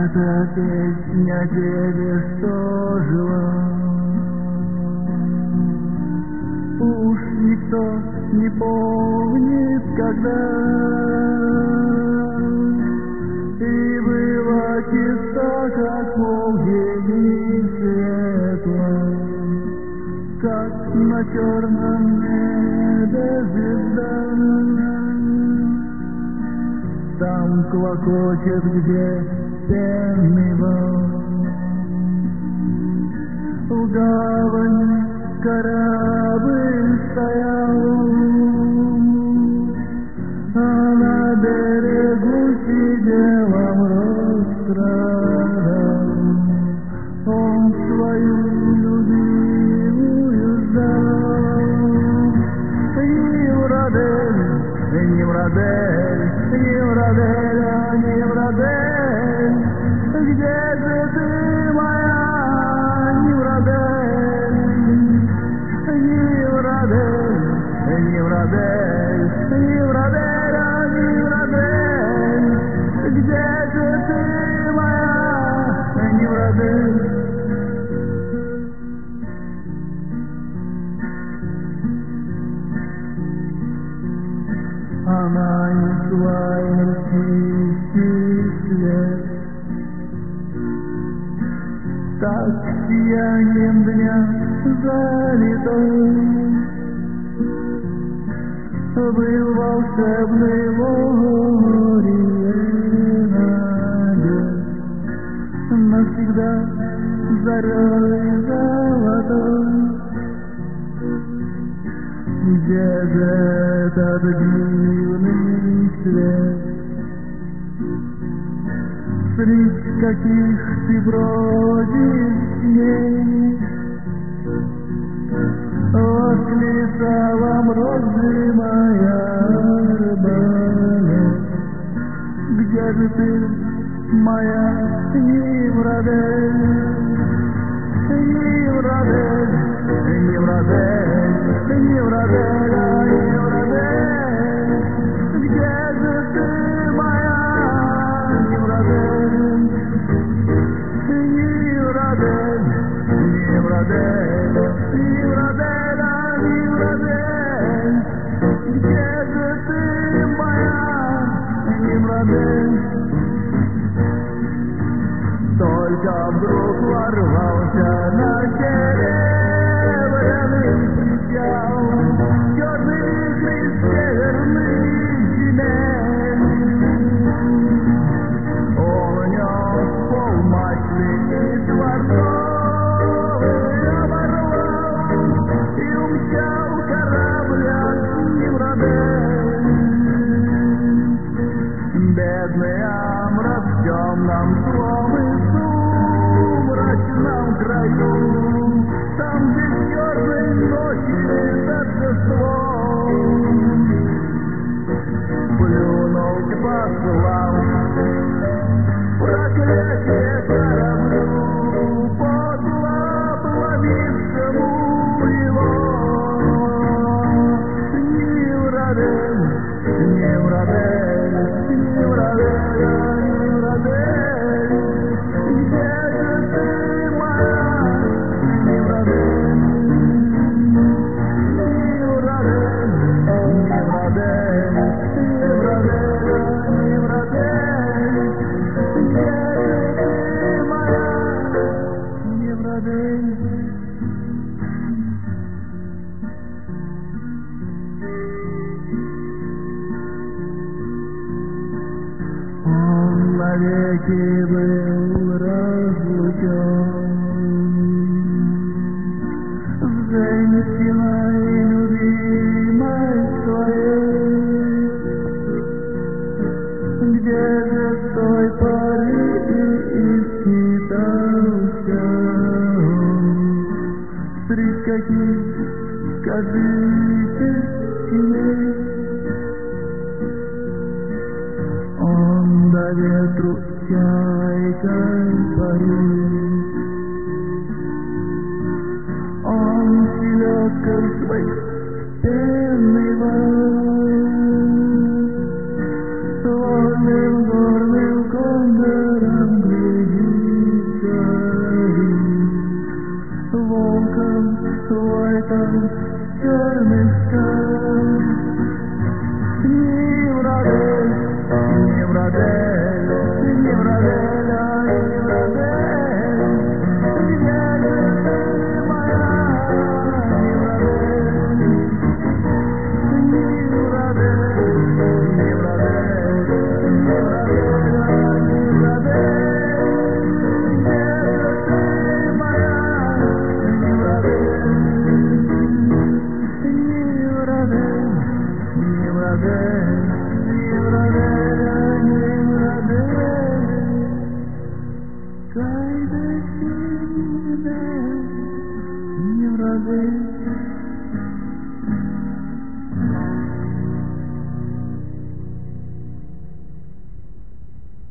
Эта песня тебе что жила. Уж никто не помнит, когда и была чиста, как полдень светла, как на черном небе звезда. Там клокочет, где пенный вал, в гавани корабль стоял, а на берегу сидел Амрос страдал. Он свою любимую ждал. Неврадель, Неврадель, Неврадель, где же ты, моя Неврадель? Неврадель, Неврадель, Неврадель, Неврадель, где же ты, моя Неврадель? Она несла чистый свет, так сиянием дня залитой. Был волшебный море надет, навсегда зарей золотой. Где же этот дивный свет? Средь каких ты бродишь дней? Восклицала мрозы моя арбалет. Где же ты, моя Неврадель? Неврадель, Неврадель, Неврадель, Неврадель, где же ты, моя Неврадель? Неврадель, Неврадель, Неврадель, Неврадель, где же ты, моя Неврадель? Только вдруг ворвался на серебряный причал черный из северных земель. Он нес полмачты и дворцовый оборвал и умчал корабль Неврадель. Бедный Амрос в темном злом и сумрачном краю, там, где черной ночи торжество, плюнул и послал проклятие кораблю, подло обломившему его. Неврадель, Неврадель, Неврадель, Неврадель, где же ты, моя Неврадель? Неврадель, Неврадель, Неврадель, Неврадель, где же ты, моя Неврадель? Он навеки был разлучен с женщиной любимой своей. Где же с той поры и скитался он? Средь каких, скажите, теней? Он до ветру чайкой парит, он селедкой своей пенный вал, вольным горным кондором глядит. sun, you're Mr.